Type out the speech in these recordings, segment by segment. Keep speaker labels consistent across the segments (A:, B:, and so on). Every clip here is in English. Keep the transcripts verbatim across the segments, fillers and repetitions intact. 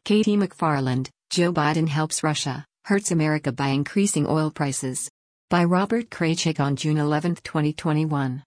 A: Katie McFarland, Joe Biden helps Russia, hurts America by increasing oil prices. By Robert Kraychik on June eleventh, twenty twenty-one.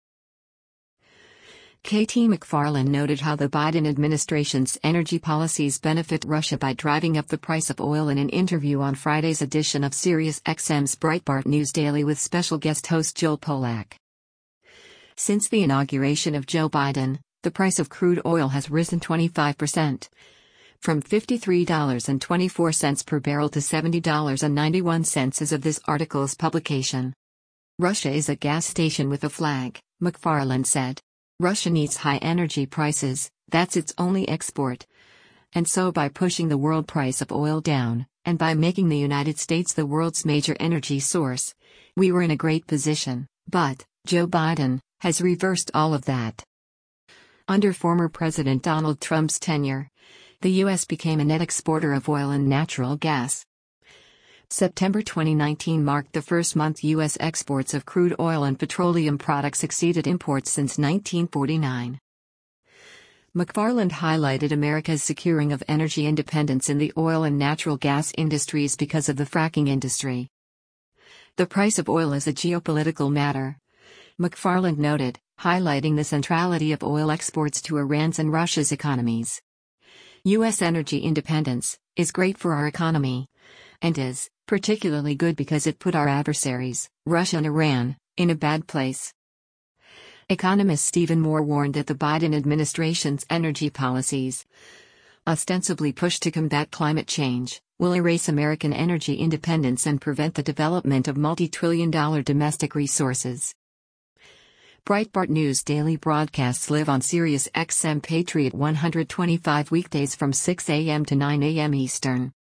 A: Katie McFarland noted how the Biden administration's energy policies benefit Russia by driving up the price of oil in an interview on Friday's edition of SiriusXM's Breitbart News Daily with special guest host Joel Pollak. Since the inauguration of Joe Biden, the price of crude oil has risen twenty-five percent. From fifty-three dollars and twenty-four cents per barrel to seventy dollars and ninety-one cents as of this article's publication. Russia is a gas station with a flag, McFarland said. Russia needs high energy prices, that's its only export. And so by pushing the world price of oil down, and by making the United States the world's major energy source, we were in a great position, but Joe Biden has reversed all of that. Under former President Donald Trump's tenure, the U S became a net exporter of oil and natural gas. September twenty nineteen marked the first month U S exports of crude oil and petroleum products exceeded imports since nineteen forty-nine. McFarland highlighted America's securing of energy independence in the oil and natural gas industries because of the fracking industry. The price of oil is a geopolitical matter, McFarland noted, highlighting the centrality of oil exports to Iran's and Russia's economies. U S energy independence is great for our economy, and is particularly good because it put our adversaries, Russia and Iran, in a bad place. Economist Stephen Moore warned that the Biden administration's energy policies, ostensibly pushed to combat climate change, will erase American energy independence and prevent the development of multi-trillion dollar domestic resources. Breitbart News Daily broadcasts live on SiriusXM Patriot one twenty-five weekdays from six a m to nine a m Eastern.